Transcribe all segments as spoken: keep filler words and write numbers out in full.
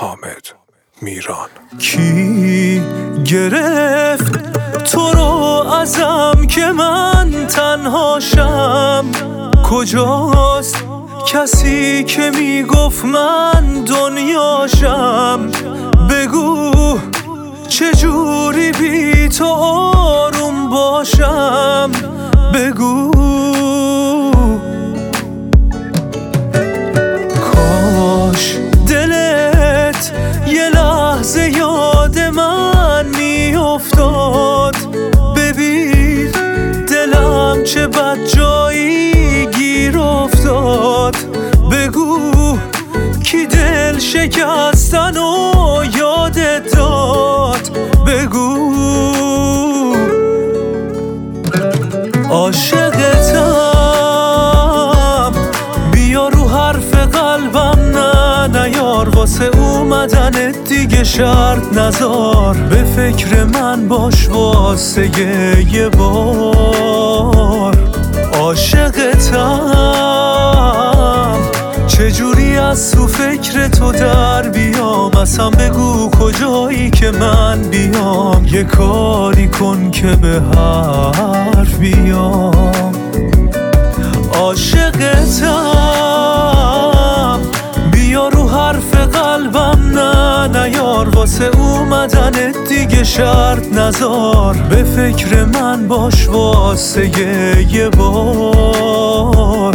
حامد میران. کی گرفت تو رو ازم که من تنهاشم؟ کجاست کسی که میگفت من دنیاشم؟ بگو چجوری بی تو آروم باشم؟ بگو کاش دلت یه لحظه یاد من میافتاد. ببین دلم چه بد جایی گیر افتاد. بگو کی دل شکستن و یادت داد؟ بگو عاشقتم، بیا رو حرف قلبم نه نیار، واسه اومدنت دیگه شرط نزار. به فکر من باش واسه یه بار. عاشقتم، چجوری از تو فکر تو در بیام؟ اصلا بگو کجایی که من بیام؟ یه کاری کن که به حرف بیام. عاشقتم، بیا رو حرف قلبم نه نیار، واسه اومدنت دیگه شرط نزار. به فکر من باش واسه یه بار.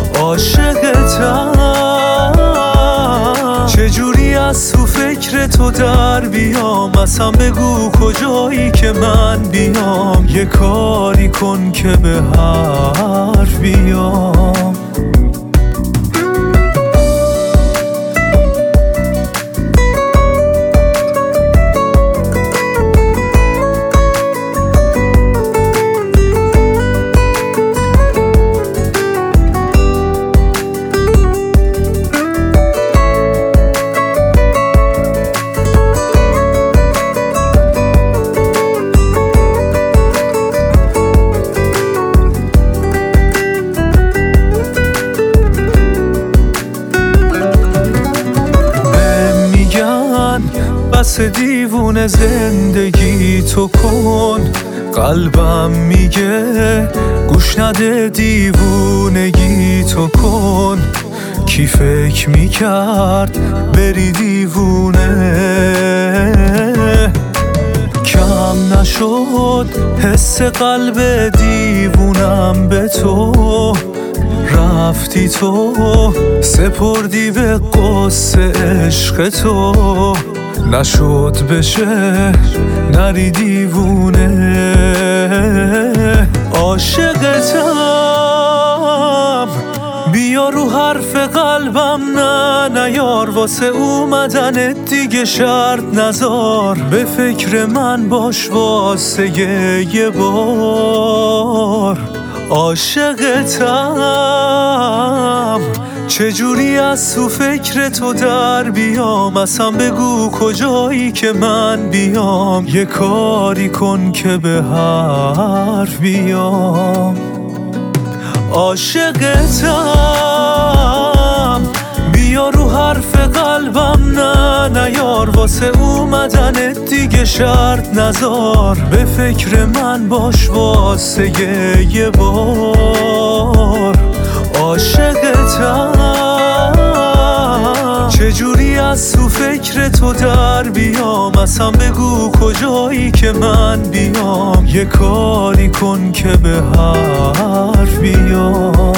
عاشقتم، چجوری از تو فکر تو در بیام؟ اصلا بگو کجایی که من بیام؟ یه کاری کن که به حرف بیام. بس دیوونه زندگی تو کن، قلبم میگه گوش نده دیوونگی تو کن. کی فکر میکرد بری دیوونه؟ کم نشد حس قلب دیوونم به تو. رفتی تو سپردی به قصه عشق تو، نشد بشه نری دیوونه. عاشقتم، بیا رو حرف قلبم نه نیار، واسه اومدنت دیگه شرط نزار. به فکر من باش واسه یه بار. عاشقتم، چجوری از تو فکر تو در بیام؟ اصلا بگو کجایی که من بیام؟ یه کاری کن که به حرف بیام. عاشقتم، بیا رو حرف قلبم نه نیار، واسه اومدنت دیگه شرط نزار. به فکر من باش واسه یه بار. عاشقتم، چجوری از تو فکر تو در بیام؟ اصلا بگو کجایی که من بیام؟ یه کاری کن که به حرف بیام.